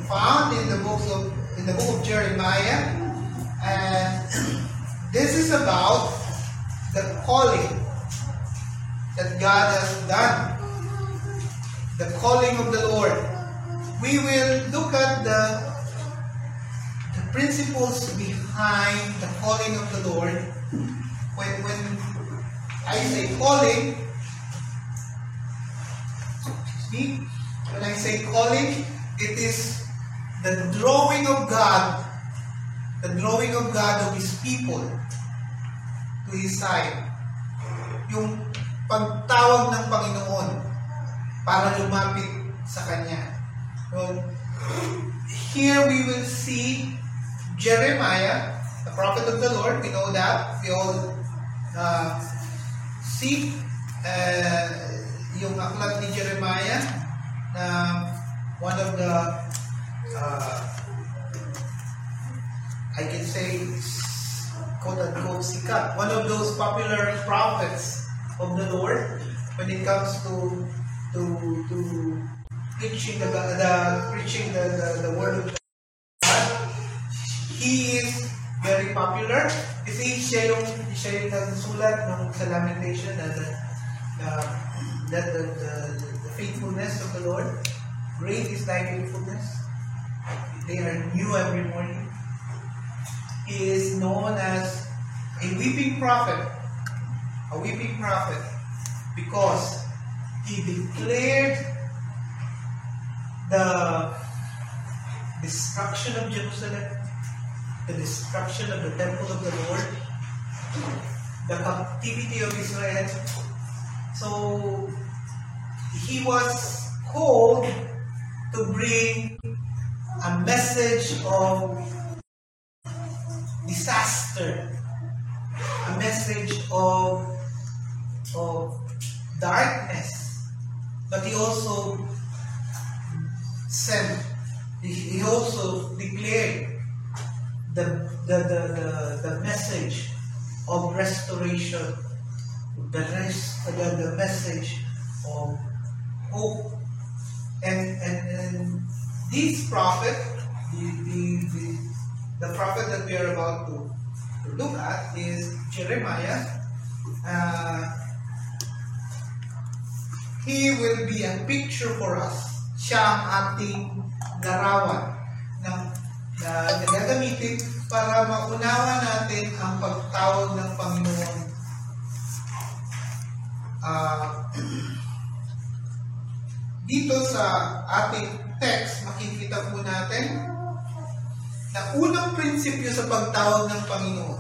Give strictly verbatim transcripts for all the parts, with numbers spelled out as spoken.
found in the books of in the book of Jeremiah, and this is about the calling that God has done, the calling of the Lord. We will look at the, the principles behind the calling of the Lord. When, when I say calling, excuse me, when I say calling, it is the drawing of God, the drawing of God of His people to His side. Yung pagtawag ng Panginoon para lumapit sa Kanya. So, here we will see Jeremiah, the prophet of the Lord. We know that. We all uh, see uh, yung aklat ni Jeremiah na one of the uh, I can say quote-unquote sikat, one of those popular prophets of the Lord when it comes to to to preaching the, the preaching the, the, the word of God. He is very popular. Kasi siya yung siya yung nagsulat ng sa Lamentation na the, uh, that the, the, the faithfulness of the Lord. Great is thy faithfulness. They are new every morning. He is known as a weeping prophet. A weeping prophet because he declared the destruction of Jerusalem, the destruction of the temple of the Lord, the captivity of Israel. So he was called to bring a message of disaster, a message of, of darkness, but he also sent, he also declared the, the, the, the, the message of restoration, the, rest, the, the message of hope. And, and, and this prophet, the, the, the, the prophet that we are about to, to look at is Jeremiah. Uh, he will be a picture for us. Siya ang ating larawan na, na, na gagamitin para maunawa natin ang pagtawag ng Panginoon. Uh, dito sa ating text, makikita po natin na unang prinsipyo sa pagtawag ng Panginoon.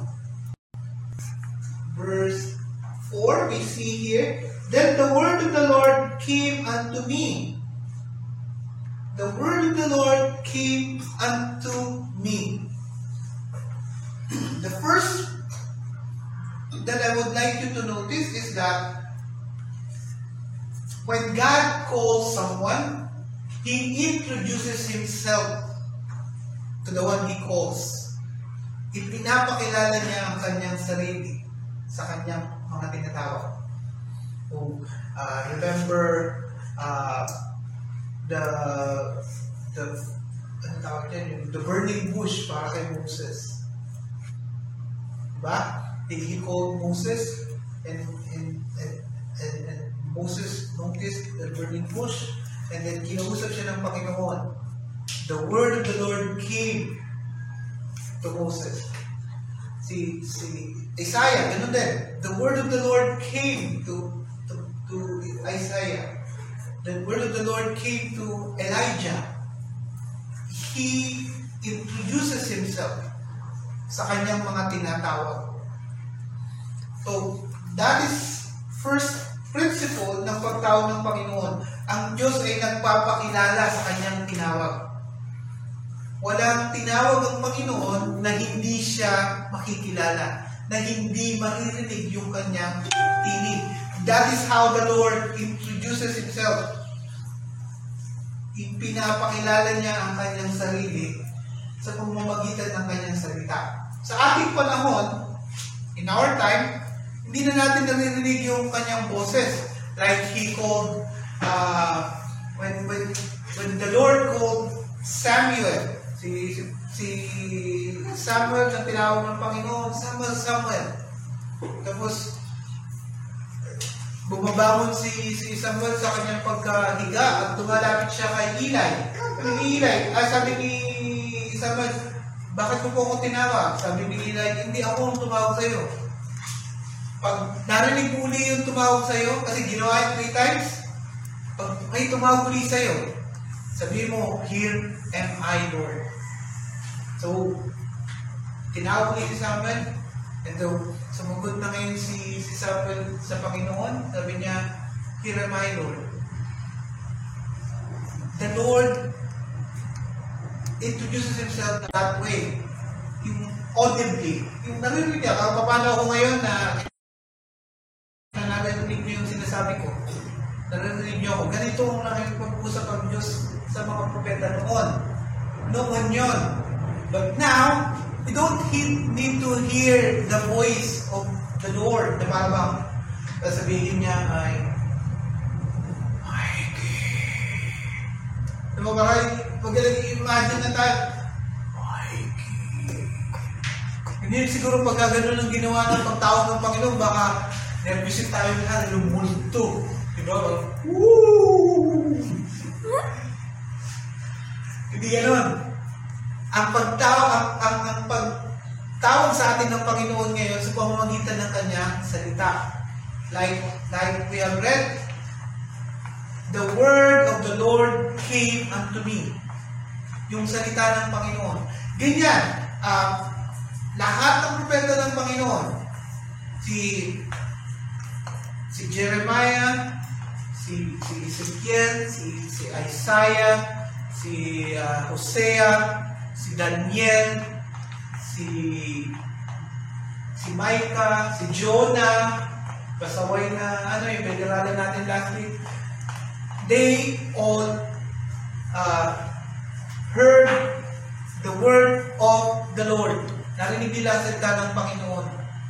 Verse four, we see here, then the word of the Lord came unto me. The word of the Lord came unto me. The first that I would like you to notice is that when God calls someone, He introduces Himself to the one He calls. Ipinapakilala niya ang kanyang sarili sa kanyang mga tinatawag. So, uh, remember uh, the the ano tawag niyan, the burning bush para kay Moses. Diba? He called Moses and and, and, and, and Moses noticed the burning bush and then kinausap siya ng Panginoon. The word of the Lord came to Moses. Si, si Isaiah, ganun din. The word of the Lord came to, to, to Isaiah. The word of the Lord came to Elijah. He introduces himself sa kanyang mga tinatawag. So, that is first principle ng pagtawag ng Panginoon. Ang Diyos ay nagpapakilala sa kanyang tinawag. Walang tinawag ang Panginoon na hindi siya makikilala, na hindi maririnig yung kanyang tinig. That is how the Lord introduces Himself. Ipinapakilala niya ang kanyang sarili sa pamamagitan ng kanyang salita. Sa ating panahon, in our time, hindi na natin naririnig yung kanyang boses. Like He called, uh, when, when, when the Lord called Samuel. Si, si, si Samuel na tinawag ng Panginoon, Samuel, Samuel. Tapos, bumabangon si, si Samuel sa kanyang pagkahiga at tumalapit siya kay Eli. Sabi ni Eli, ah, sabi ni Samuel, bakit mo po ako tinawag? Sabi ni Eli, hindi ako ang tumawag sa'yo. Pag narinig mo uli yung tumawag sa'yo, kasi ginawa yung three times, pag may tumawag uli sa'yo, sabi mo, here am I, Lord. So, tinawag ni si Samuel, and so, sumagot na ngayon si, si Samuel sa Panginoon, sabi niya, here am I, Lord. The Lord introduces Himself that way, yung audibly, yung narinig niya, kung paano ako ngayon na na narinig niyo yung sinasabi ko, narinig niyo ako, ganito ang nakikipag-usap ang Diyos sa mga propeta noon. Noon yun. But now, we don't need to hear the voice of the Lord na parang sabihin niya ay Mikey. Diba parang pag nag-imagine na tayo, Mikey. Hindi siguro pagka ganun ang ginawa ng pagtawag ng Panginoon, baka nervousin tayo na lumulto. Diba? Woo! Hindi ganun. Ang pagtawag, ang, ang, ang pagtawag sa atin ng Panginoon ngayon sa pamamagitan ng kanyang salita. Like, like we have read, the word of the Lord came unto me. Yung salita ng Panginoon. Ganyan. Uh, lahat ng propeta ng Panginoon, si si Jeremiah, si, si Ezekiel, si, si Isaiah, si uh, Hosea, si Daniel, si si Micah, si Jonah, pasaway na ano yung pinag-aralan natin last week. They all uh, heard the word of the Lord. Narinig nila sa salita ng Panginoon.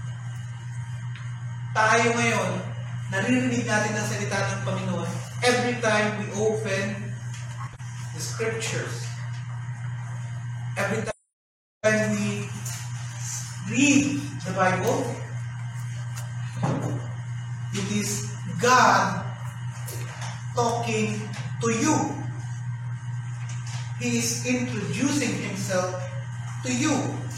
Tayo ngayon, naririnig natin ang salita ng Panginoon every time we open the scriptures. Every time we read the Bible, it is God talking to you. He is introducing Himself to you.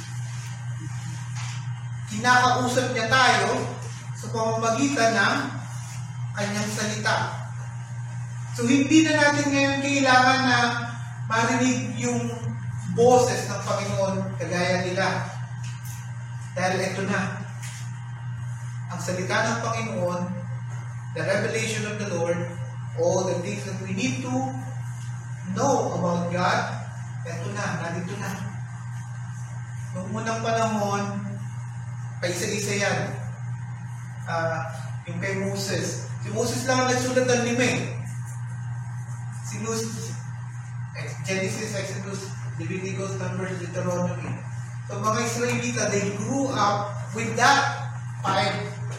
Kinakausap niya tayo sa pamamagitan ng kanyang salita. So, hindi na natin ngayon kailangan na marinig yung boses ng Panginoon kagaya nila. Dahil ito na. Ang salita ng Panginoon, the revelation of the Lord, all the things that we need to know about God, ito na, nandito na. Noong unang panahon, paisa-isa yan. Uh, yung kay Moses. Si Moses lang ang nagsulat ng lima eh. Si Moses, Genesis, Exodus, Leviticus, Numbers, Deuteronomy. So mga Israelita, they grew up with that five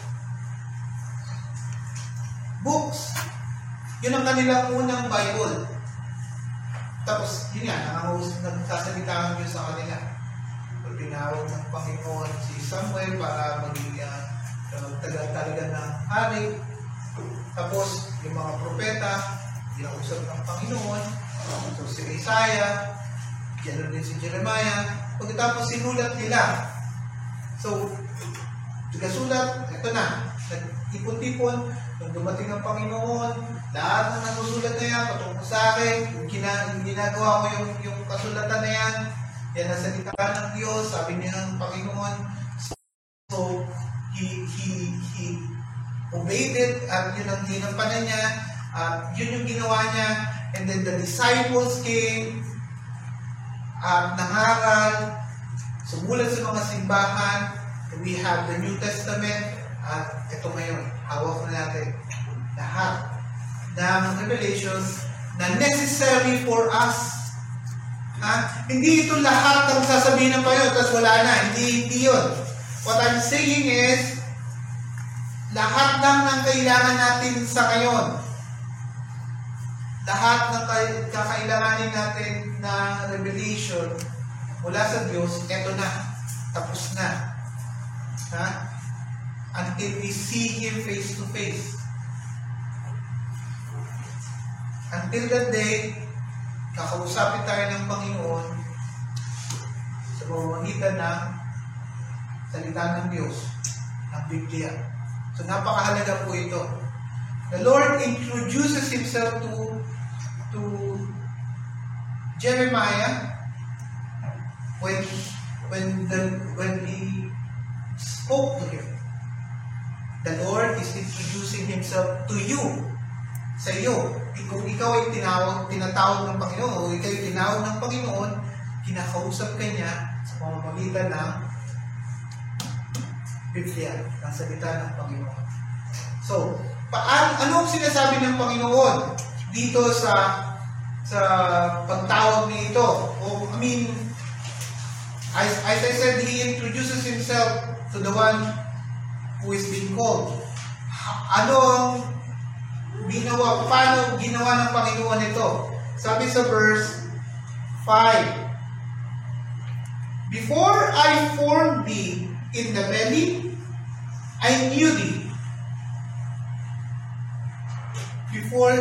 books. Yun ang kanilang unang Bible. Tapos, yun nga, nagsasalita ang Diyos sa kanila. So, tinawag ng Panginoon si Samuel para maging uh, tagal-talaga ng hari. Tapos, yung mga propeta, ginausap ng Panginoon. So, si Isaiah, ganoon din si Jeremiah. Pagkatapos, sinulat nila. So, nagasulat, ito na, nag-ipon-tipon, nung dumating ang Panginoon, lahat ng nasusulat na yan, patungkol sa akin, yung, gina, yung ginagawa ko yung, yung kasulatan na yan, yan ang salita ng Diyos, sabi niya ng Panginoon. So, he, he, he obeyed it, at yun ang ginampanan niya, at yun yung ginawa niya, and then the disciples came, at nangaral, sumulat sa mga simbahan, we have the New Testament, at ito ngayon, hawak na natin lahat ng revelations na necessary for us. Ha? Hindi ito lahat ng sasabihin ng Panginoon, tapos wala na. Hindi, hindi yun. What I'm saying is, lahat ng ng kailangan natin sa ngayon, lahat ng kakailanganin natin na instruction mula sa Diyos, eto na, tapos na. Ha? Until we see Him face to face. Until that day, kakausapin tayo ng Panginoon sa pamamagitan ng salita ng Diyos, ng Biblia. So, napakahalaga po ito. The Lord introduces Himself to to Jeremiah when when the when he spoke to him. The Lord is introducing Himself to you, sa iyo. Kung ikaw ay tinawag, tinatawag ng Panginoon, o ikaw ay tinawag ng Panginoon, kinakausap ka niya sa pamamagitan ng Biblia, ng salita ng Panginoon. So, paan, ano ang sinasabi ng Panginoon dito sa sa pagtawag nito? O, I mean, as, as I said, He introduces Himself to the one who is being called. Ano ang ginawa, paano ginawa ng Panginoon ito? Sabi sa verse five, Before I formed thee in the belly, I knew thee. Before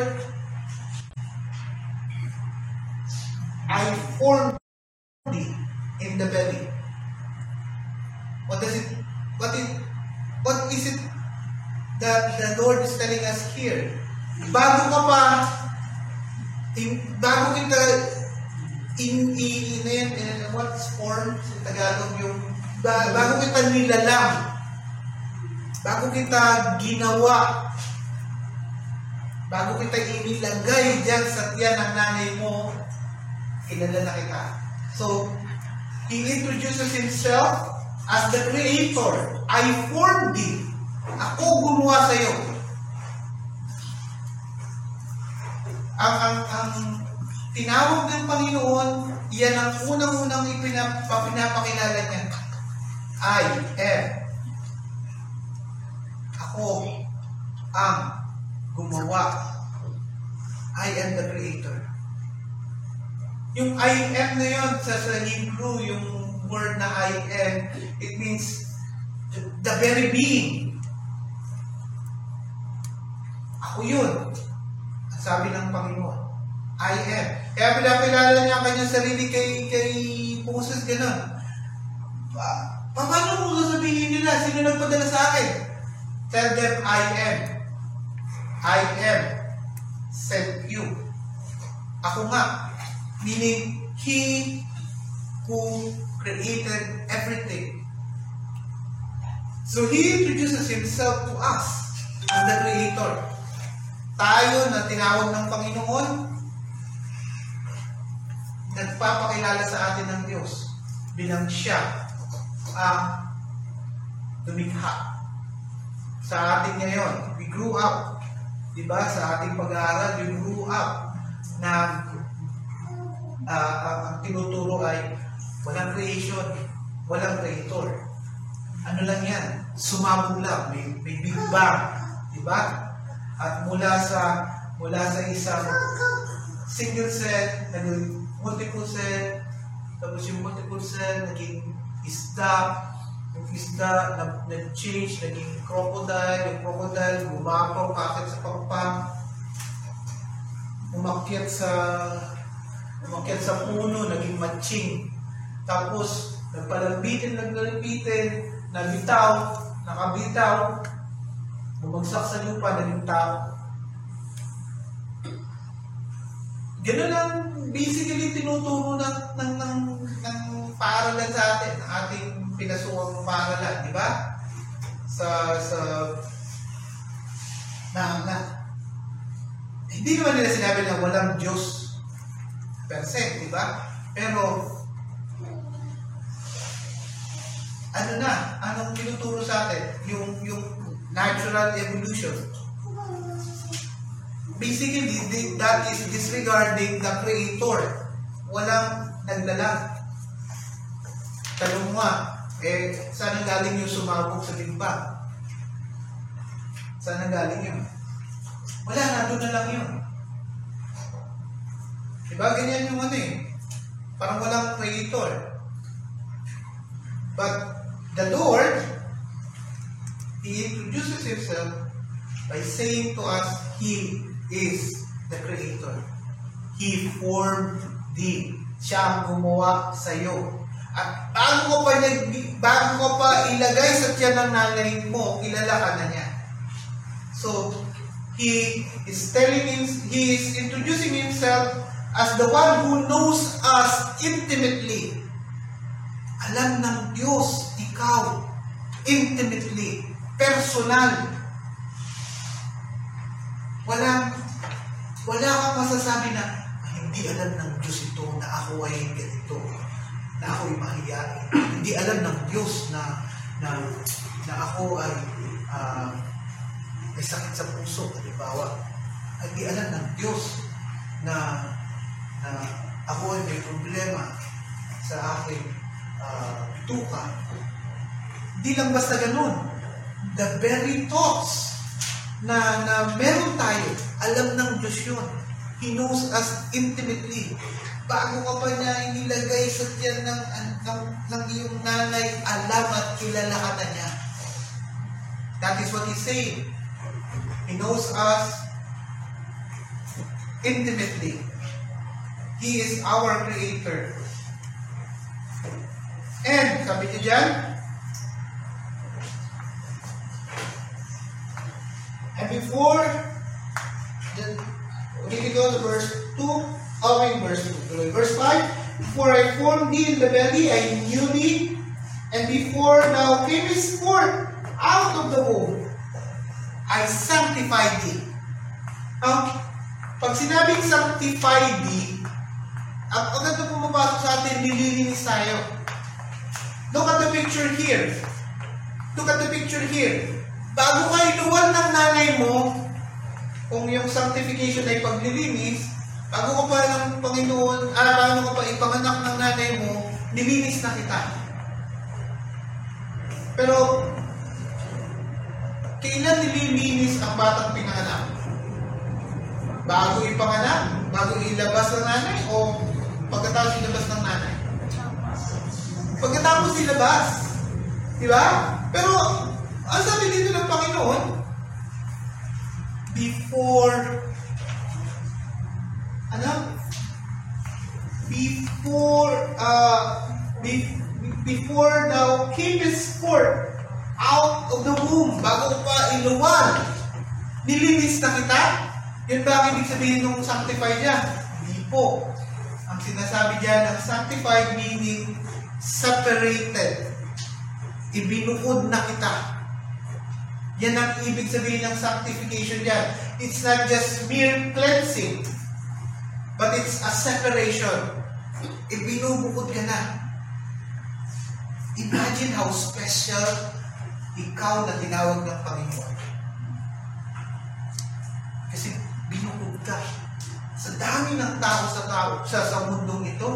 I formed thee in the belly. What does it, what it, what is it that the Lord is telling us here? Bago ka pa, in, bago kita, in, in, in, in, what's formed sa Tagalog yung, bago kita nilalang, bago kita ginawa, bago kita inilagay dyan sa tiyan ng nanay mo, kilala na kita. So, He introduces Himself as the Creator. I formed thee. Ako gumawa sa iyo. Ang, ang, ang tinawag ng Panginoon, yan ang unang-unang ipinapakilala niya. I am. Ako ang gumawa. I am the Creator. Yung I am na yun, sa, sa Hebrew, yung word na I am, it means the, the very being. Ako yun. Ang sabi ng Panginoon, I am. Kaya pinapilala niya ang kanyang sarili kay, kay Moses, gano'n. Pa, paano mo sasabihin nila? Sino nagpadala sa akin? Tell them, I am. I am sent you. Ako nga. Meaning, He who created everything. So, He introduces Himself to us as the Creator. Tayo na tinawag ng Panginoon, nagpapakilala sa atin ng Diyos bilang Siya ang lumikha. Sa atin ngayon, we grew up, diba? Sa ating pag-aaral, we grew up na uh, ang tinuturo ay walang creation, walang creator. Ano lang yan? Sumabog lang, may, may Big Bang, diba? At mula sa mula sa isang single cell, naging multiple cell, tapos yung multiple cell, naging isda, yung isda, nag-change, naging crocodile, yung crocodile, gumapaw, kakit sa pagpang, umakyat sa umakyat sa puno, naging matching. Tapos, nagpalambitin, nagpalambitin, nabitaw, nakabitaw, bumagsak sa lupa, naging tao. Ganun ang basically tinuturo ng, ng, ng, ng paaralan sa atin, ng ating pinasuwang paaralan, di ba? Sa, sa, na, na, hindi naman nila sinabi na walang Diyos per se, di ba? Pero, ano na, anong tinuturo sa atin? Yung, yung natural evolution. Basically, that is disregarding the Creator. Walang naglalang. Tanong mo, eh, saan ang galing yung sumabog sa Big Bang? Saan ang galing yun? Wala, nandun na lang yun. Diba? Ganyan yung ano eh. Parang walang creator. But the Lord, He introduces Himself by saying to us, He is the Creator. He formed thee. Siya ang gumawa sa iyo. At bago ko pa, bago ko pa ilagay sa tiyan ng nanay mo, kilala ka na niya. So, He is telling him, He is introducing Himself as the one who knows us intimately. Alam ng Diyos, ikaw, intimately, personal. Walang, wala kang masasabi na, hindi alam ng Diyos ito na ako ay ganito, na ako ay mahiyain. Hindi alam ng Diyos na, na, na ako ay uh, may sakit sa puso, halimbawa. Hindi alam ng Diyos na, na ako ay may problema sa aking uh, bituka. Hindi lang basta ganun. The very thoughts na, na meron tayo, alam ng Diyos yun. He knows us intimately. Bago ka pa niya inilagay sa tiyan ng, ng, ng iyong nanay, alam at kilala ka na niya. That is what He's saying. He knows us intimately. He is our Creator. And, sabi niyo dyan, and before, the, we can go to verse two, oh, wait, verse two, verse five, before I formed thee in the belly, I knew thee, and before thou camest forth out of the womb, I sanctified thee. Now, pag sinabing sanctified thee, ang agad na pumapasok sa atin, nililinis tayo. Look at the picture here. Look at the picture here. Bago ka iluwan ng nanay mo, kung yung sanctification ay paglilinis, bago ka pa ng Panginoon, ah, bago ka pa ipanganak ng nanay mo, nilinis na kita. Pero, kailan nililinis ang batang pinanganak? Bago ipanganak? Bago ilabas ng nanay? O pagkatapos ilabas ng nanay? Pagkatapos ilabas. Diba? Pero, ang sabi dito ng Panginoon, before, ano? Before, uh, be, before thou camest forth out of the womb, bago pa iluwan, nilinis na kita? Yun ba ang ibig sabihin ng sanctified niya? Hindi po. Ang sinasabi diyan ng sanctified meaning separated. Ibinukod na kita. Yan ang ibig sabihin ng sanctification diyan. It's not just mere cleansing, but it's a separation. Ibinubukod ka na. Imagine how special ikaw na tinawag ng Panginoon. Kasi binukod ka. Sa dami ng tao sa tao sa, sa mundong ito,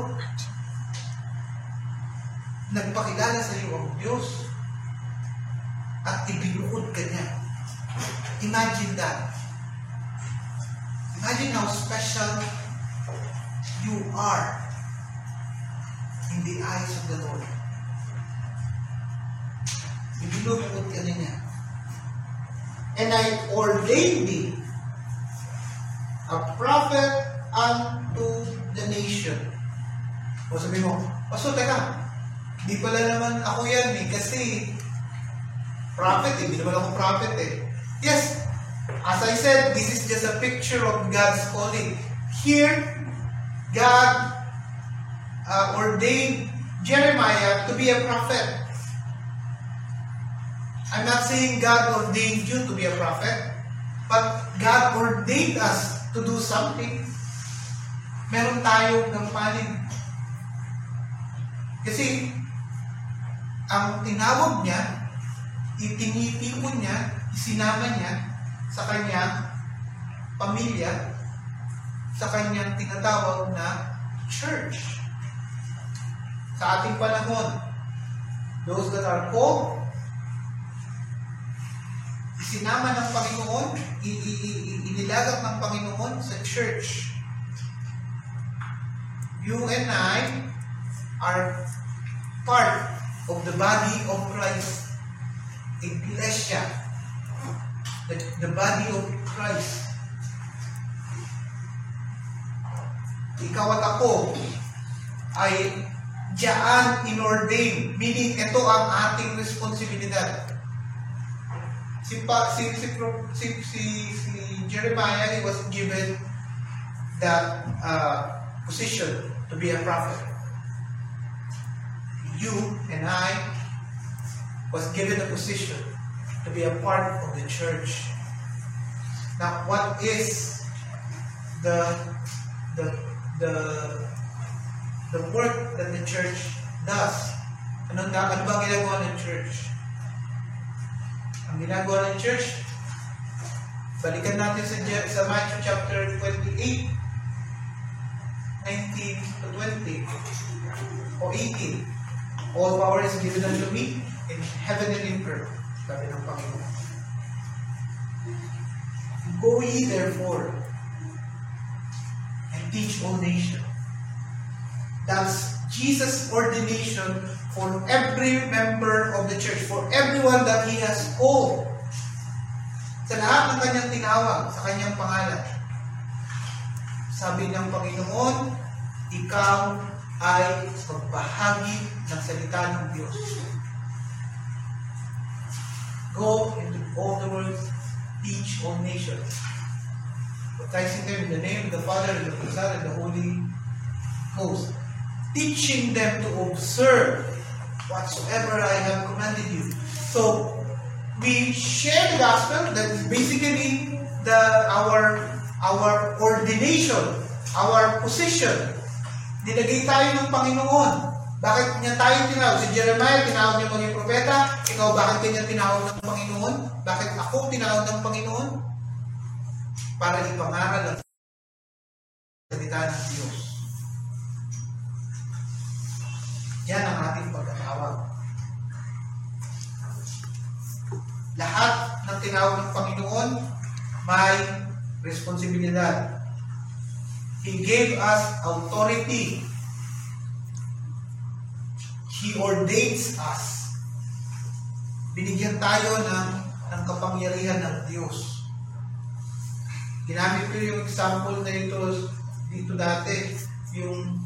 nagpakilala sa iyo ang Diyos at ibinukod ka niya. Imagine that. Imagine how special you are in the eyes of the Lord. Ibinukod ka niya. And I ordained thee a prophet unto the nation. O sabi mo, Pastor, teka, di pala naman ako yan eh, kasi prophet eh, di naman ako prophet eh. Yes, as I said, this is just a picture of God's calling. Here, God uh, ordained Jeremiah to be a prophet. I'm not saying God ordained you to be a prophet, but God ordained us to do something. Meron tayong ng panig. Kasi, ang tinawag niya, itinitipon niya, isinama niya sa kanyang pamilya, sa kanyang tinatawag na church. Sa ating panahon, those that are called, isinama ng Panginoon, inilagak ng Panginoon sa church. You and I are part of the body of Christ. Iglesia. The, the body of Christ. Ikaw at ako ay diyan inordain. Meaning, ito ang ating responsibilidad. Si, pa, si, si, si, si, si Jeremiah, he was given that uh, position to be a prophet. You and I was given a position to be a part of the church. Now, what is the the the the work that the church does? Ano ano ba ginagawa ng church? Ang ginagawa ng church, balikan natin sa, sa Matthew chapter twenty-eight, nineteen to twenty, o eighteen. All power is given unto me in heaven and in earth. Sabi ng Panginoon. Go ye therefore and teach all nations. That's Jesus' ordination for every member of the church, for everyone that He has called. Sa lahat ng kanyang tinawag, sa kanyang pangalan. Sabi ng Panginoon, ikaw ay pagbahagi ng salita ng Diyos. Go into all the world, teach all nations. Baptizing them in the name of the Father, and of the Son, and the Holy Ghost. Teaching them to observe whatsoever I have commanded you. So, we share the gospel. That is basically the our our ordination, our position. Nilagay tayo ng Panginoon. Bakit niya tayo tinawag? Si Jeremiah, tinawag niya maging propeta. Ikaw, bakit kanya tinawag ng Panginoon? Bakit ako tinawag ng Panginoon? Para ipangaral ang salita ng Diyos. Yan ang ating pagkatawag. Lahat ng tinawag ng Panginoon may responsibilidad. He gave us authority. He ordains us. Binigyan tayo ng, ng kapangyarihan ng Diyos. Ginamit ko yung example na ito dito dati. Yung,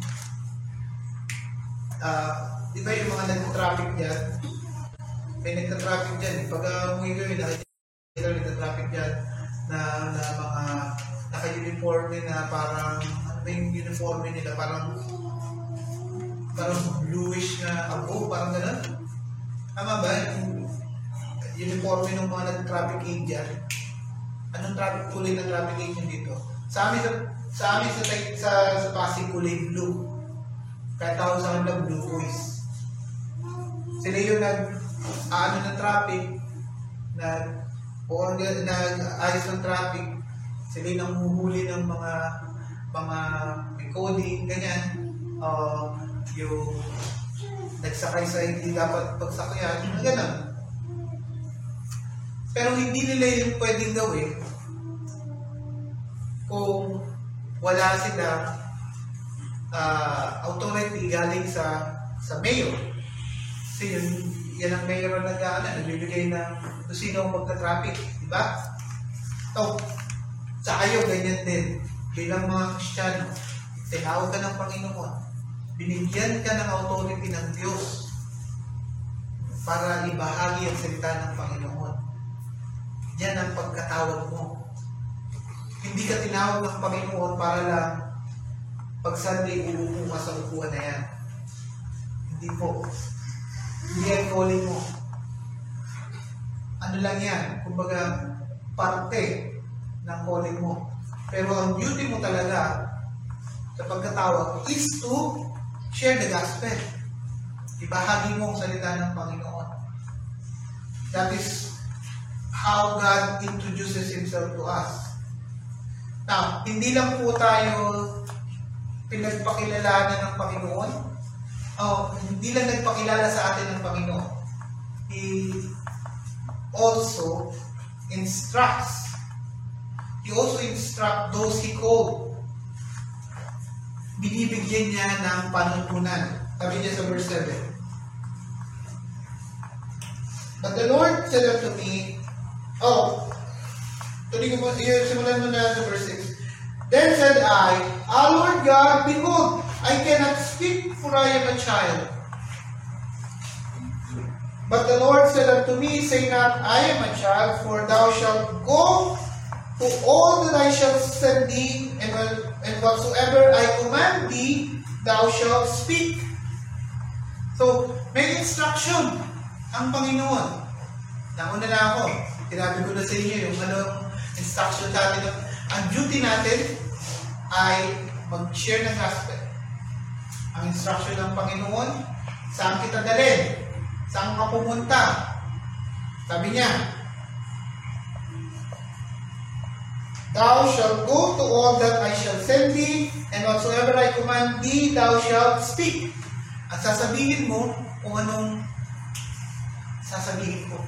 uh, di ba yung mga nagtatraffic dyan? May nagtatraffic dyan. Pag uh, umuwi ko yun, nakikita ko nagtatraffic dyan na, na mga naka-uniforme na parang, ano ba yung uniforme nila? Parang, parang bluish na abo, parang gano'n. Tama ba? Yung uniforme ng mga nag-traffic aid dyan. Anong traffic kulay ng traffic aid nyo dito? Sa amin, sa, sa amin sa, sa, sa Pasig, kulay blue. Kahit ako sa kanila, blue boys. Sila yung nag, ano ng traffic, nag, o nag-ayos ng traffic, sila yung nanguhuli ng mga mga may coding, ganyan. Uh, yung nagsakay sa hindi dapat pagsakyan, gano'n. Pero hindi nila yung pwedeng gawin kung wala sila uh, authority galing sa sa mayor. Kasi yun, yan ang mayor na nag-aana, nagbibigay ng kung sino ang magta-traffic, di ba? So, sa ayo, ganyan din. Bilang mga Kristiyano, tinawag ka ng Panginoon. Binigyan ka ng authority ng Diyos para ibahagi ang salita ng Panginoon. Yan ang pagkatawag mo. Hindi ka tinawag ng Panginoon para lang pag Sunday uupo ka sa upuan na yan. Hindi po. Hindi ang calling mo. Ano lang yan? Kumbaga, parte ng calling mo. Pero ang duty mo talaga sa pagkatawag is to share the gospel. Ibahagi mo ang salita ng Panginoon. That is how God introduces Himself to us. Now, hindi lang po tayo pinagpakilalanan ng Panginoon. Oh, hindi lang nagpakilala sa atin ng Panginoon. He also instructs. He also instructs those He called. Binibigyan niya ng panuntunan. Sabi niya sa verse seven. But the Lord said unto me, oh, tuloy ko mo, simulan mo na sa verse six. Then said I, Ah, Lord God, behold, I cannot speak, for I am a child. But the Lord said unto me, Say not, I am a child, for thou shalt go to all that I shall send thee, and, and whatsoever I command thee, thou shalt speak. So, may instruction ang Panginoon. Nauna na ako. Tinabi ko na sa inyo yung anong instruction sa atin. Ang duty natin ay mag-share ng gospel. Ang instruction ng Panginoon, saan kita dalhin? Saan ka pumunta? Sabi niya, Thou shalt go to all that I shall send thee, and whatsoever I command thee, thou shalt speak. At sasabihin mo kung anong sasabihin ko.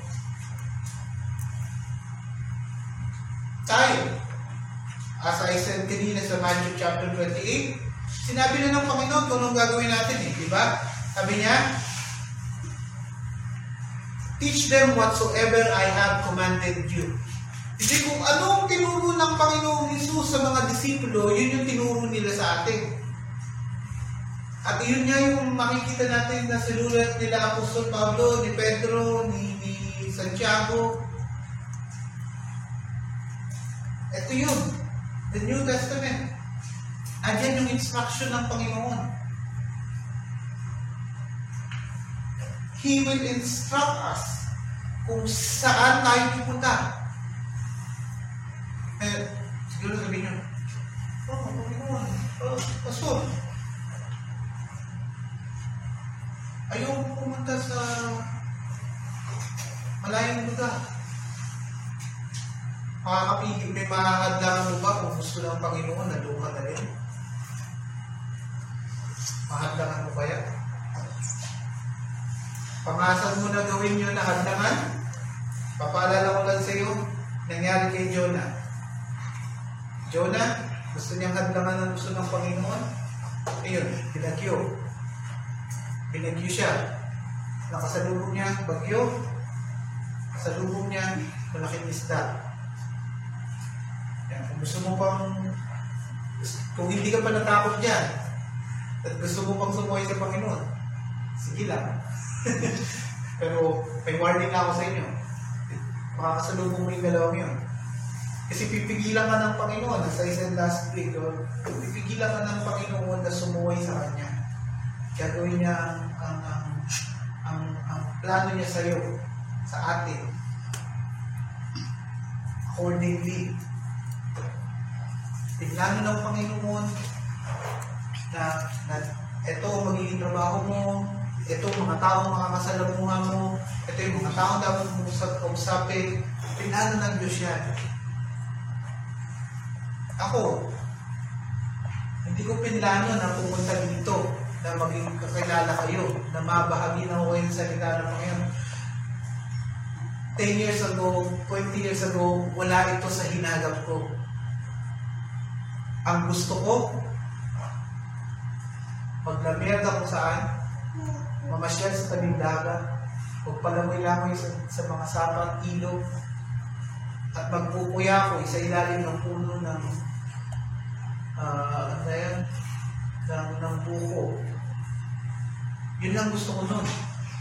Tayo, as I said kanina sa Matthew chapter twenty-eight, sinabi na ng Panginoon kung anong gagawin natin eh, di ba? Sabi niya, Teach them whatsoever I have commanded you. Hindi kung anong tinuro ng Panginoong Hesus sa mga disipulo, yun yung tinuro nila sa atin. At yun nga yung makikita natin na sinulat nila Apostol Pablo, ni Pedro, ni, ni Santiago. Ito yun, the New Testament. Andiyan yung instruction ng Panginoon. He will instruct us kung saan tayo pupunta. Eh, siguro sabihin nyo, oh, Panginoon, oh, Pastor, ayaw pumunta sa malayong lugar. Makakapigil, may mahahadlangan mo ba kung gusto ng Panginoon na doon ka na rin? Mahadlangan mo kaya? Pangasan mo na gawin nyo na hadlangan? Papaalala ko lang sa iyo, nangyari kay Jonah. Jonah, gusto niyang hadlangan ang gusto ng Panginoon. Ayun, binagyo. Binagyo siya. Nakasalubong niya, bagyo. Nakasalubong niya, malaking isda. Yan, kung gusto mo pang, kung hindi ka pa natakot dyan, at gusto mo pang sumuhay sa Panginoon, sige lang. Pero may warning na ako sa inyo. Makakasalubong mo yung dalawang yun. Kasi pipigilan ka ng Panginoon, as I said last week, or, pipigilan ka ng Panginoon na sumuhay sa Kanya. Gagawin niya ang, ang, ang, ang, ang plano niya sa iyo, sa atin. Accordingly. Plano ng Panginoon na, na ito magiging trabaho mo, ito mga taong makakasalamuha mo, ito yung mga taong dapat mong usapin. Plano ng Diyos yan. Ako, hindi ko pinlano na pumunta dito, na maging kakilala kayo, na mabahagi na ko yung salita ng Panginoon. ten years ago, twenty years ago, wala ito sa hinagap ko. Ang gusto ko, maglamiyag ako saan, mamasyal sa tabing dagat, magpalamoy-lamoy sa, sa mga sapang ilog, at magpupuya ko sa ilalim ng puno ng uh, ano yan, ng, ng buko. Yun lang gusto ko nun.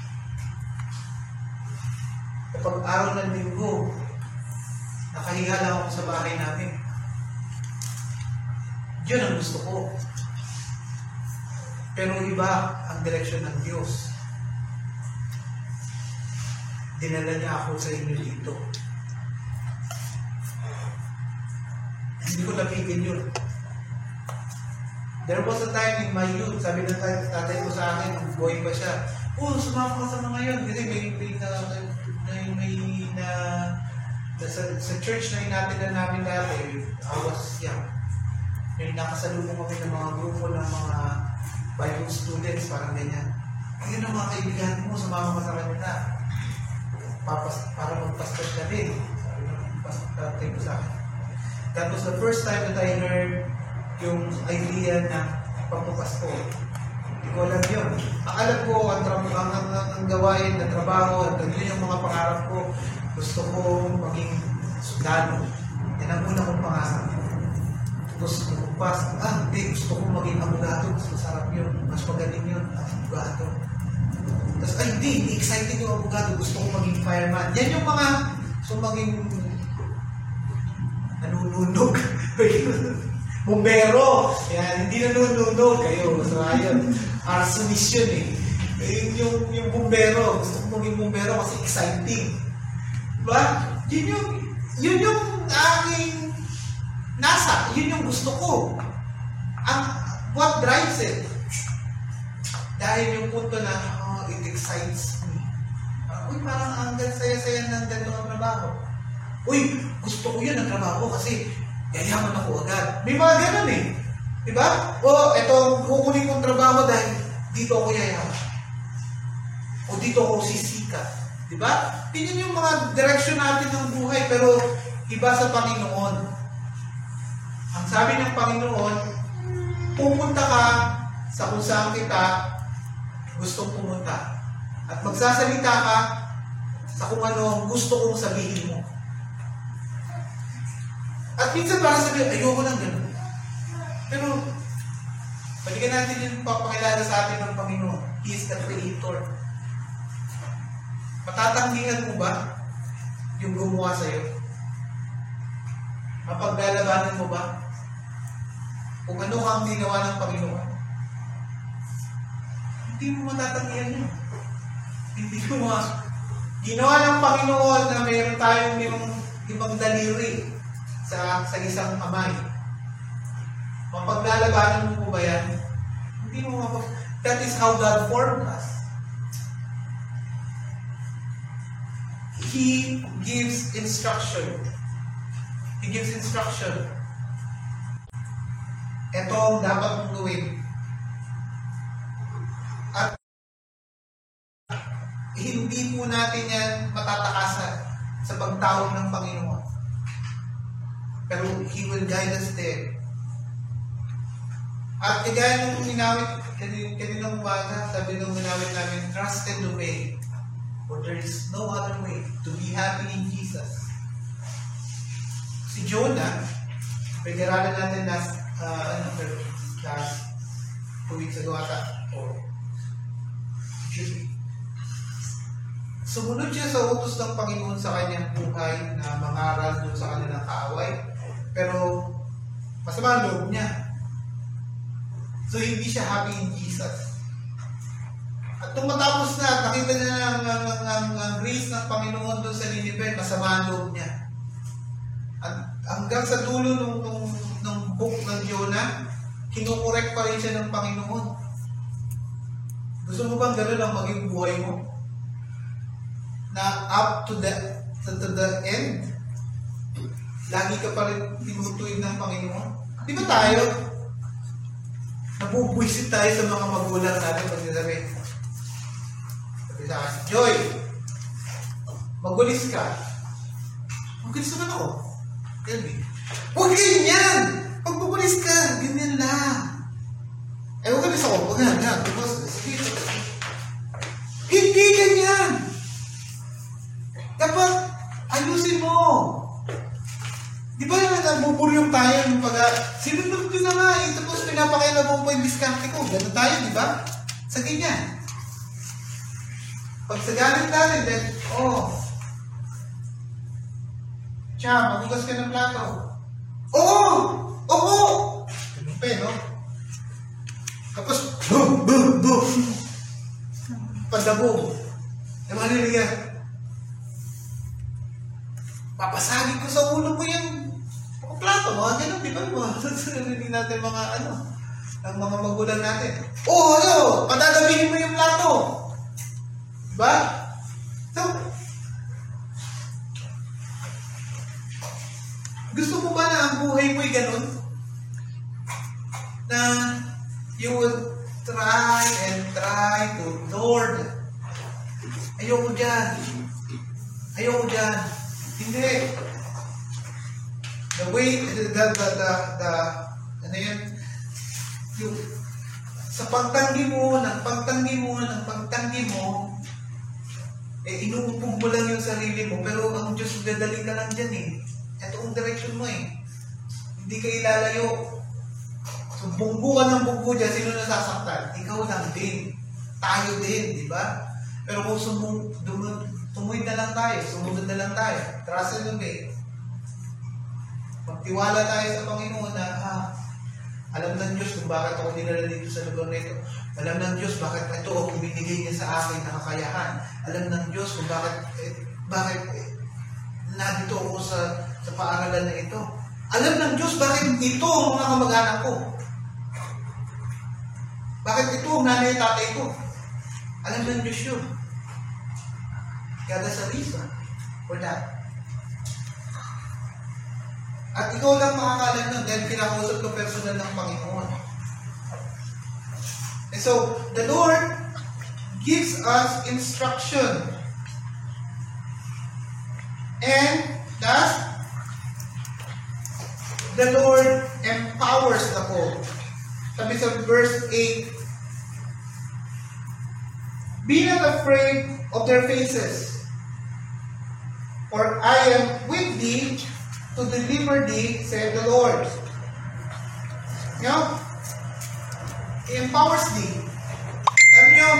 Kapag araw ng linggo, nakahiga lang ako sa bahay namin. Yun ang gusto ko. Pero iba ang direksyon ng Diyos. Dinala niya ako sa inyo dito. Hindi ko napigil yun. There was a time in my youth, sabi ng tatay ko sa akin, nung boy pa siya, oh, sumama ka sa mga yun. Kasi may, may, na, may, may na, na sa, sa church na inatin na namin dati, I was young. May nakasalubong kami ng mga grupo ng mga Bible students, parang ganyan. Ayun ang mga kaibigan mo, sumama ka sa kanila. Papas, para magpastor ka din. Sabi ng tatay ko sa akin. That was the first time that I heard yung idea na pagpapasko. Hindi ko alam yun. pag-aaral ko, ang, tra- ang, ang, ang, ang gawain na trabaho, at yun yung mga pangarap ko. Gusto ko maging sundalo. Yan ang una kong pangarap. Gusto ko pa, ah, hindi, gusto ko maging abogado. Mas masarap yun. Mas magaling yun, abogado. Tapos, ay, hindi, hindi excited yung abogado. Gusto ko maging fireman. Yan yung mga, so maging nanununog. Bumbero. Yan, hindi nanununog kayo. So, ayun. Arsonist yun eh. Yung, yung, yung bumbero. Gusto ko maging bumbero kasi exciting. Diba? Yun yung, yun yung aking nasa. Yun yung gusto ko. Ang, what drives it? Dahil yung punto na, oh, it excites me. Uh, uy, parang ang saya-saya ng ganito ang trabaho. Uy, gusto ko yun ang trabaho kasi yayaman ako agad. May mga ganun eh. Diba? O, eto, kukunin kong trabaho dahil dito ako yayaman. O dito ako sisikat. Diba? Tingnan yung mga direksyon natin ng buhay, pero iba sa Panginoon. Ang sabi ng Panginoon, pupunta ka sa kung saan kita gustong pumunta. At magsasalita ka sa kung ano gusto kong sabihin mo. At minsan para sabihin, ayoko lang ganun. Pero, balikan natin yung papakilala sa atin ng Panginoon. He is the Creator. Matatanggihan mo ba yung gumawa sa'yo? Mapaglalabanan mo ba? Kung ano ang ginawa ng Panginoon? Hindi mo matatanggihan yun. Hindi mo ma... Ginawa ng Panginoon na mayroon tayong yung ibang daliri sa, sa isang kamay. Mapaglalabanan mo ba yan? Hindi mo mapag... That is how God formed us. He gives instruction. He gives instruction. Ito ang dapat mong gawin. At hindi po natin yan matatakasan sa pagtawag ng Panginoon. Pero He will guide us there. At kagaya nung minawit, kaninang umaga, sabi nung minawit namin, trust and obey. For there is no other way to be happy in Jesus. Si Jonah, pag-aralan natin last, uh, ano, last two weeks ago ata, or should be. Sumunod siya sa utos ng Panginoon sa kanyang buhay na mangaral doon sa kanilang kaaway. Pero, masama ang loob niya. So, hindi siya happy in Jesus. At nung matapos na, nakita niya ang, ang, ang, ang, ang grace ng Panginoon doon sa Nineveh, masama ang loob niya. At hanggang sa dulo ng, ng, ng book ng Jonah, kinukorek pa rin siya ng Panginoon. Gusto mo bang gano'n ang maging buhay mo? Na up to the, to, to the end, lagi ka pa rin tinutuwid ng Panginoon? Di ba tayo? Nabubwisit tayo sa mga magulang natin pag nilabi. Sabi sa akin, Joy, magulis ka. Magulis naman ako. Tell me. Huwag ganyan! Pag magulis ka, ganyan lang. Eh, huwag galis ako. Huwag ganyan, ganyan. Hindi ganyan! Dapat, ayusin mo. Di ba na nabuburyong tayo ng pag- sinunod ko na nga eh. Tapos pinapakailan mo pa yung diskarte ko. Ganun tayo, di ba? Sa ganyan. Pag sa galit natin, then, oh. Tiya, magugas ka ng plato. Oo! Oo! Ganun pa eh, no? Tapos, boom, boom, boom. Padabog. E maniliga. Papasagin ko sa ulo mo yung plato, mga ganun, di ba? Mga natin mga ano, ang mga magulang natin. Oo, ano, padadabihin mo yung plato. Diba? So, gusto mo ba na ang buhay mo'y ganun? Na you will try and try to, Lord, ayoko dyan. Ayoko dyan. Hindi. The way, the, the, the, the, the ano yun? Yung, sa pagtanggi mo, ng pagtanggi mo, ng pagtanggi mo, eh, inuupog mo lang yung sarili mo, pero ang Diyos, dadali ka lang dyan eh. Ito ang direction mo eh. Hindi ka ilalayo. So, bunggo ka ng bunggo dyan, sino nasasaktan? Ikaw lang din. Tayo din, di ba? Pero kung sumung, dumag, tumuwid na lang tayo, sumunod na lang tayo, trust and obey. Magtiwala tayo sa Panginoon na, ah, alam ng Diyos kung bakit ako dinala dito sa lugar na ito. Alam ng Diyos bakit ito ang binigay niya sa akin na kakayahan. Alam ng Diyos kung bakit, eh, bakit eh, nandito ako sa, sa paaralan na ito. Alam ng Diyos bakit ito ang mga kamag-anak ko. Bakit ito ang nanay at tatay ko. Alam ng Diyos yun. Kaya sa reason for that. At ikaw lang makakalam nun dahil kinakausap ko personal ng Panginoon. And so, the Lord gives us instruction. And thus, the Lord empowers the whole. Sabi sa verse eight, be not afraid of their faces, for I am with thee to deliver thee, said the Lord. You know, He empowers thee. Alam nyo,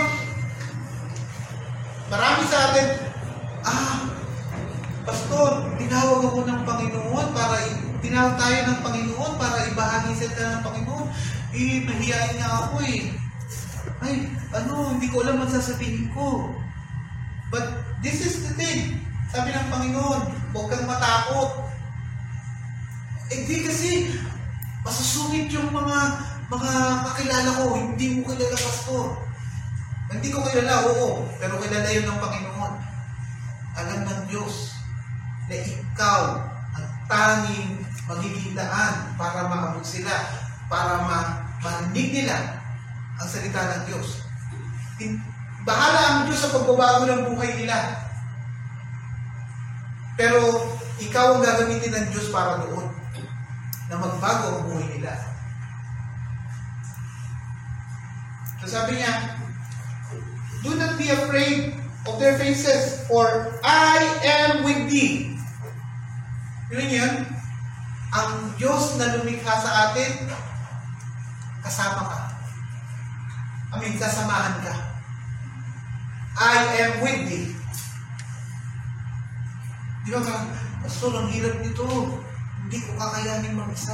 marami sa atin, ah, Pastor, tinawag ako ng Panginoon para, tinawag tayo ng Panginoon para ibahagi sa ng Panginoon. Eh, mahihayin nga ako eh. Ay, ano, hindi ko alam ang sasabihin ko. But this is the thing. Sabi ng Panginoon, huwag kang matakot. Eh di kasi, masusungit yung mga mga kakilala ko, hindi mo kilala, Pastor. Hindi ko kilala, oo, pero kilala yun ng Panginoon. Alam ng Diyos na ikaw ang tanging magiging daan para maabot sila, para ma-manig nila ang salita ng Diyos. Bahala ang Diyos sa pagbabago ng buhay nila. Pero ikaw ang gagamitin ng Diyos para doon, na magbago ang buhay nila. So sabi niya, do not be afraid of their faces, for I am with thee. Yun yun, ang Diyos na lumikha sa atin, kasama ka. I mean, sasamahan ka. I am with thee. Di ba ka, Pastor, ang hirap nito. Hindi ko kakayanin mag-isa.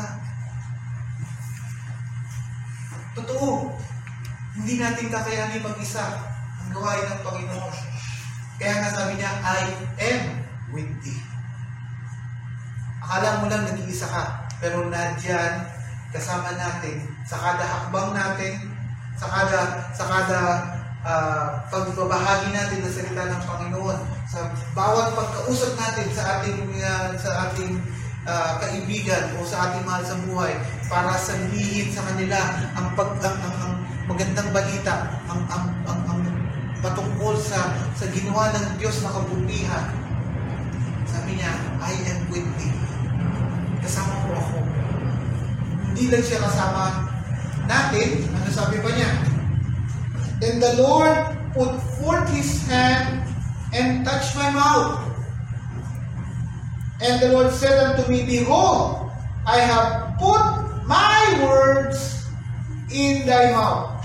Totoo, hindi natin kakayanin mag-isa ang gawain ng Panginoon. Kaya nga sabi niya, I am with thee. Akala mo lang nag-iisa ka, pero nadyan kasama natin sa kada hakbang natin, sa kada, sa kada uh, pagbabahagi natin ng salita ng Panginoon, sa bawat pagkausap natin sa ating uh, sa ating Uh, kaibigan o sa ating mahal sa buhay para sabihin sa kanila ang, pag, ang, ang, ang magandang balita, ang, ang, ang, ang patungkol sa, sa ginawa ng Diyos na kabutihan. Sabi niya, I am with thee. Kasama ko ako. Hindi lang siya kasama natin. Ano sabi pa niya? Then the Lord put forth His hand and touched my mouth. And the Lord said unto me, behold, I have put my words in thy mouth.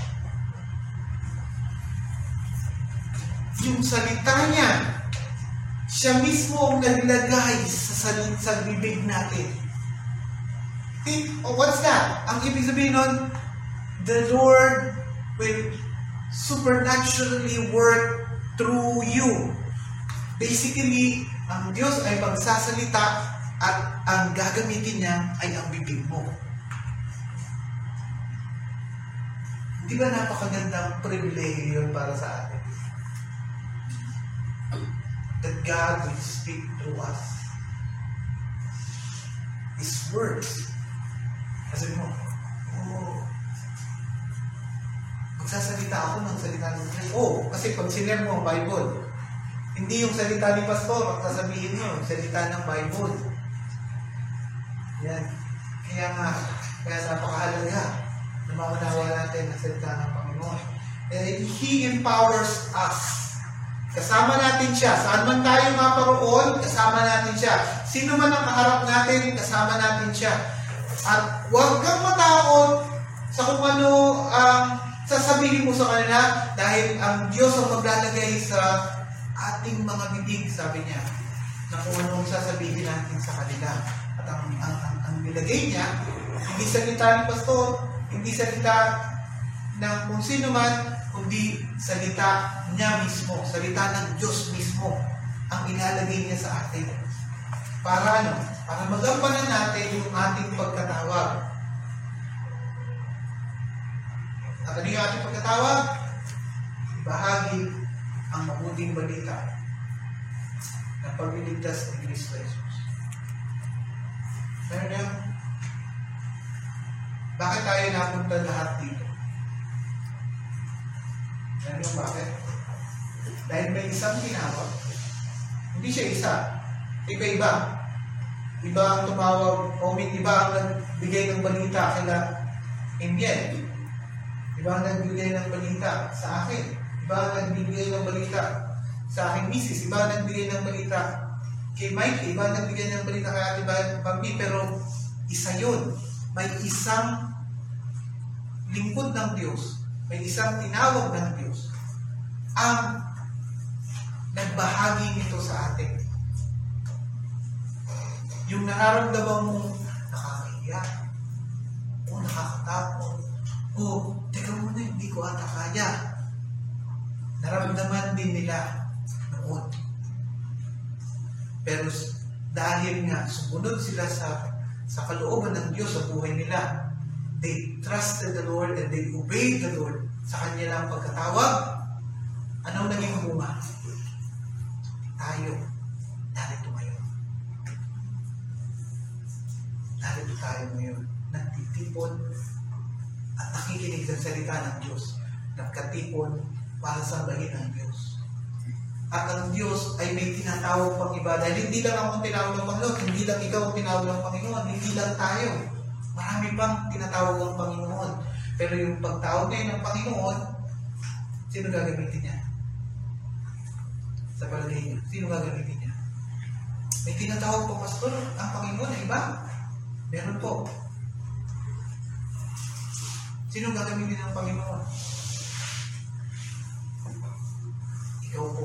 Yung salita niya, siya mismo ang naglagay sa, sa bibig natin. Think, oh, what's that? Ang ibig sabihin nun, the Lord will supernaturally work through you. Basically, ang Diyos ay magsasalita at ang gagamitin niya ay ang bibig mo. Di ba napakagandang pribilehiyo yun para sa atin? That God will speak through us. His words. Kasi mo, oh, magsasalita ako ng salita ng Diyos. Oh, kasi pag siner mo ang Bible, hindi yung salita ni Pastor, ang sasabihin nyo, yung salita ng Bible. Yan. Kaya nga, kaya napakahalaga na maunawa natin ang salita ng Panginoon. And He empowers us. Kasama natin siya. Saan man tayo maparoon, kasama natin siya. Sino man ang kaharap natin, kasama natin siya. At huwag kang matakot sa kung ano ang sasabihin mo sa kanila dahil ang Diyos ang maglalagay sa ating mga bibig, sabi niya, na kung ano ang sasabihin natin sa kanila. At ang, ang, ang, ang nilagay niya, hindi salita ni pastor, hindi salita ng kung sino man, kundi salita niya mismo, salita ng Diyos mismo ang ilalagay niya sa atin. Para ano? Para magampanan natin yung ating pagkatawag. At ano yung ating pagkatawag? Ibahagi ang mabuting balita na pagliligtas ni Kristo Jesus. Meron yan? Bakit tayo napunta lahat dito? Meron yung bakit? Dahil may isang tinawag. Hindi siya isa. Iba-iba. Iba ang tumawag, o iba ang nagbigay ng balita kila Emien. Iba ang nagbigay ng balita sa akin. Iba ang nagbigay ng balita sa aking misis. Iba ang nagbigay ng balita kay Mikey. Iba ang nagbigay ng balita kay Ate Bambi. Pero isa yun. May isang lingkod ng Diyos. May isang tinawag ng Diyos ang nagbahagi nito sa atin. Yung nararamdaman mong nakakahiya o nakakatakot o teka muna, hindi ko ata kaya. Naramdaman din nila noon. Pero dahil nga sumunod sila sa sa kalooban ng Diyos sa buhay nila, they trusted the Lord and they obeyed the Lord sa Kanya lang pagkatawag. Anong naging bunga? Tayo, narito ngayon. Narito tayo ngayon. Nagtitipon at nakikinig sa salita ng Diyos. Nagkatipon para sambahin ang Diyos. At ang Diyos ay may tinatawag pang iba. Dahil hindi lang ako ang tinawag ng Panginoon, hindi lang ikaw ang tinawag ng Panginoon, hindi lang tayo. Marami pang tinatawag ng Panginoon. Pero yung pagtawag ngayon ng Panginoon, sino gagamitin niya? Sa palagay niya, sino gagamitin niya? May tinatawag po, pastor, ang Panginoon ay iba? Meron po. Sino gagamitin ng Panginoon? Ikaw po.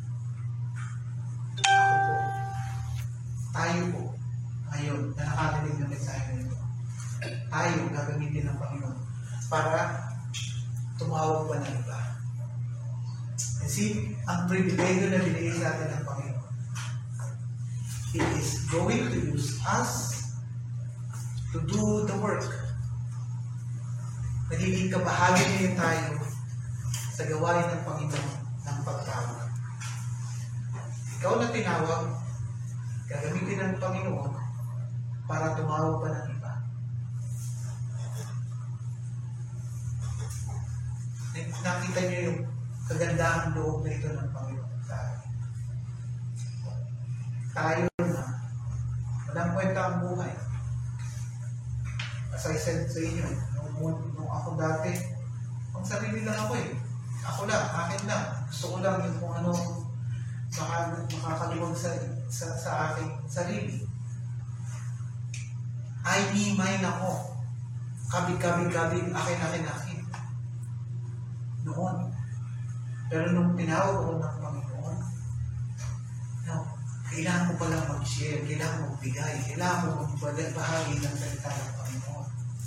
Ako po. Tayo po. Ngayon, na nakatinig ng mensahe na ito. Tayo gagamitin ng Panginoon para tumawag pa ng iba. Kasi ang pribilegyo na binigay sa atin ng Panginoon, He is going to use us to do the work. Nagiging kabahagi niyo tayo sa gawain ng Panginoon ng pagtawag. Ikaw na tinawag, gagamitin ng Panginoon para tumawag pa ng iba. Nakita niyo yung kagandahang loob na ito ng Panginoon sa atin. Tayo na, walang kwenta ang buhay. As I said sa inyo, nung, nung ako dati, ang sarili lang ako eh. Ako lang, akin lang. Gusto ko lang yung kung ano maka, makakaluwag sa, sa, sa aking sarili. I, me, mine ako. Kabi, kabi, kabi, akin, akin, akin. Noon. Pero nung tinawag ako ng Panginoon, no, kailangan mo palang mag-share, kailangan mo magbigay, kailangan mo magbahagi ng salita ng Panginoon.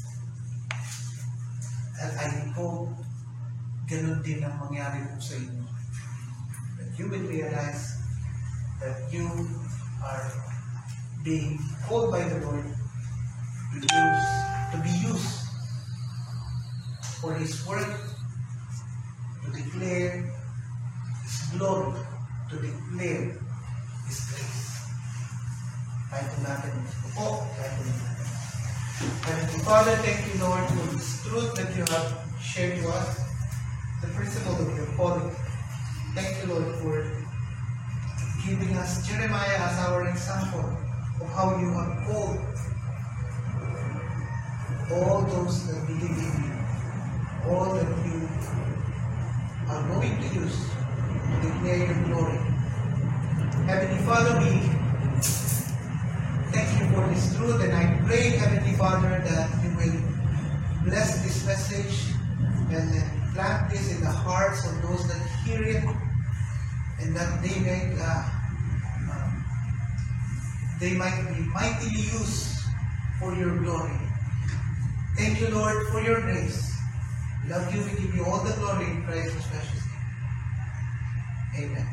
At I hope ganun din ang mangyari po sa inyo. That you will realize that you are being called by the Lord to use, to be used for His work, to declare His glory, to declare His grace. Kahit po natin po, kahit po natin. Heavenly Father, thank you, Lord, for this truth that you have shared to us, the principle of your calling. Thank you, Lord, for giving us Jeremiah as our example of how you have called all those that believe in you all that you are going to use to declare your glory. Heavenly Father, we thank you for this truth, and I pray, Heavenly Father, that you will bless this message and plant this in the hearts of those that hear it, and that they may uh, uh, they might be mightily used for your glory. Thank you, Lord, for your grace. We love you. We give you all the glory in Christ's precious name. Amen.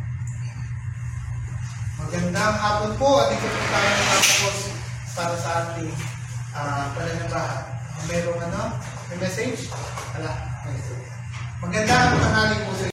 Magandang hapon po. At ito po tayo natapos para sa ating uh, pananabahan. Merong ano? May message? Wala. Magandang tanghali po sa